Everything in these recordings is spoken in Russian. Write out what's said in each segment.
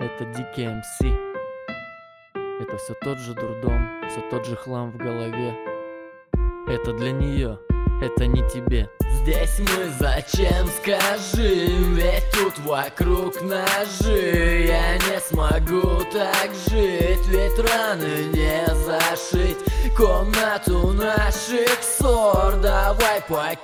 Это Дикий МС. Это все тот же дурдом, все тот же хлам в голове. Это для нее, это не тебе. Здесь мы зачем, скажи, ведь тут вокруг ножи. Я не смогу так жить, ведь раны не зашить. Комнату наших ссор давай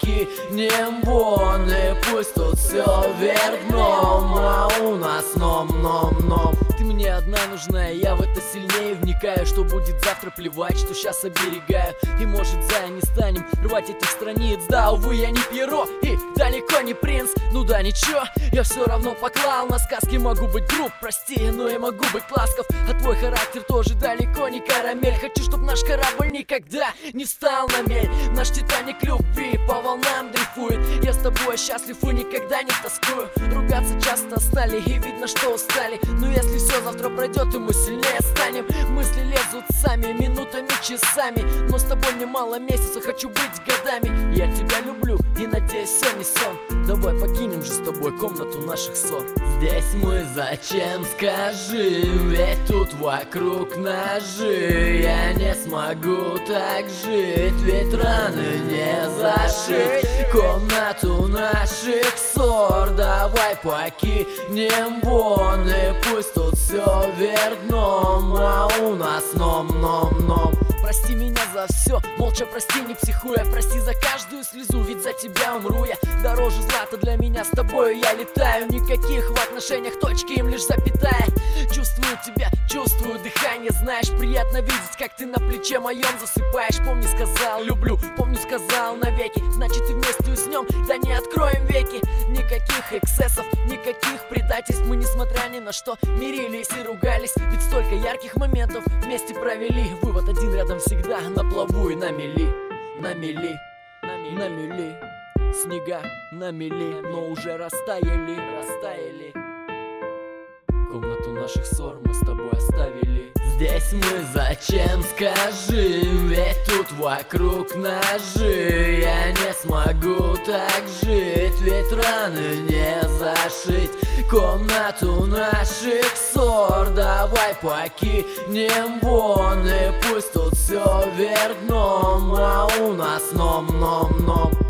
покинем вон, и пусть тут все вверх дном, а у нас ном-ном-ном. Ты мне одна нужна, и я в это сильнее вникаю. Что будет завтра, плевать, что сейчас оберегаю. И может за не станем рвать этих страниц. Да, увы, я не Пьеро и далеко не принц. Ну да, ничего, я все равно поклал. На сказки могу быть груб, прости, но я могу быть ласков. А твой характер тоже далеко не карамель. Хочу, чтоб наш корабль никогда не встал на мель. Наш Титаник любви по волнам дрейфует. Я с тобой счастлив и никогда не тоскую. Ругаться часто стали и видно, что устали. Но если все завтра пройдет, и мы сильнее станем. Мысли лезут сами, минутами, часами. Но с тобой мне мало месяцев, хочу быть годами. Я тебя люблю и надеюсь, все не сон. Давай покинем же с тобой комнату наших ссор. Здесь мы зачем, скажи, ведь тут вокруг ножи. Я не смогу так жить, ведь раны не зашить. Комнату наших ссор давай покинем вон, и пусть тут все вверх дном, а у нас ном-ном-ном. Прости меня за все, молча прости, не психуя. Прости за каждую слезу, ведь за тебя умру я. Дороже злата для меня, с тобою я летаю. Никаких в отношениях точки, им лишь запятая. Чувствую тебя, чувствую дыхание. Знаешь, приятно видеть, как ты на плече моем засыпаешь. Помни, сказал люблю, помню, сказал навеки. Значит, и вместе уснем, да не откроем веки. Никаких эксцессов, никаких предательств. Мы, несмотря ни на что, мирились и ругались. Ведь столько ярких моментов вместе провели. Вывод один: рядом всегда на плаву и на мели. На мели, на мели. Снега на мели, но уже растаяли. Комнату наших ссор мы с тобой оставили. Здесь мы зачем, скажи, ведь тут вокруг ножи. Я не смогу так жить, ведь раны не зашить. Комнату наших ссор давай покинем вон, и пусть тут все вверх дном, а у нас ном-ном-ном.